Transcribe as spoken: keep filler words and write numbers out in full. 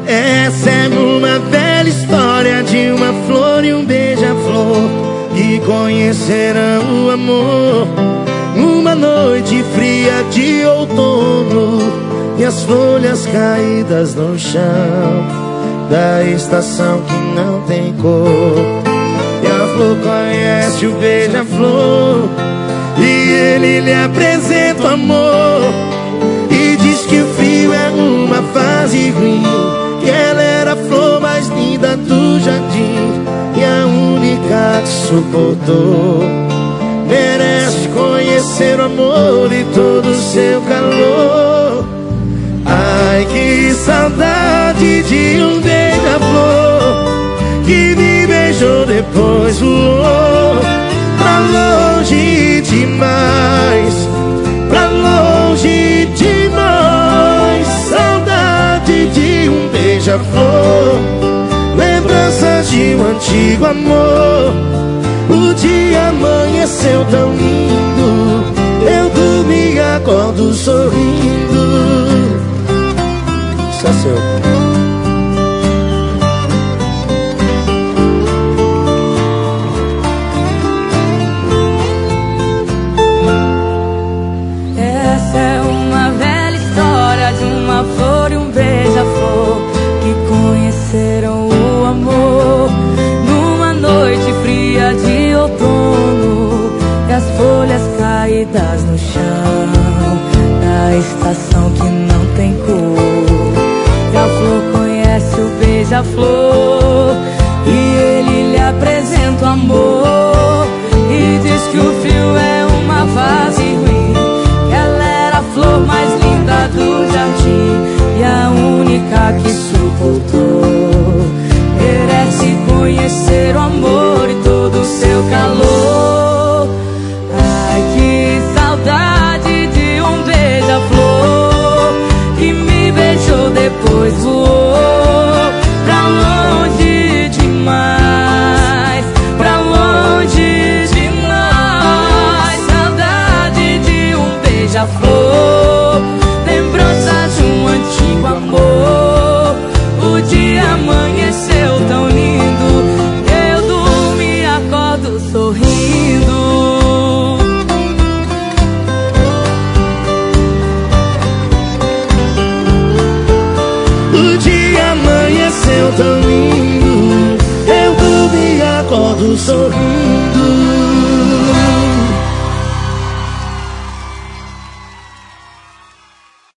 Essa é uma velha história de uma flor e um beija-flor que conheceram o amor numa noite fria de outono, e as folhas caídas no chão da estação que não tem cor. E a flor conhece o beija-flor e ele lhe apresenta o amor, e diz que o frio é uma fase ruim, que ela era a flor mais linda do jardim e a única que suportou. Merece conhecer o amor e todo o seu calor. Ai, que saudade de um beija-flor que me beijou, depois voou pra longe demais, pra longe demais. Saudade de um beija-flor, lembranças de um antigo amor. O dia amanheceu tão lindo, eu dormi e acordo sorrindo. Só seu. Essa é uma velha história de uma flor e um beija-flor que conheceram o amor numa noite fria de outono, e as folhas caídas no chão da estação que não tem cor. E a flor conhece o beija-flor e ele lhe apresenta o amor, e diz que o frio é uma fase ruim, que ela era a flor mais linda do jardim e a única que suportou. Merece conhecer o amor e todo o seu calor. Ai, que saudade de um beija-flor que me beijou, depois voou pra longe demais, pra longe demais. Saudade de um beija-flor, lembranças de um antigo amor. O dia amanheceu tão lindo, eu durmo e acordo sorrindo. O dia amanheceu tão lindo, eu durmo e acordo sorrindo.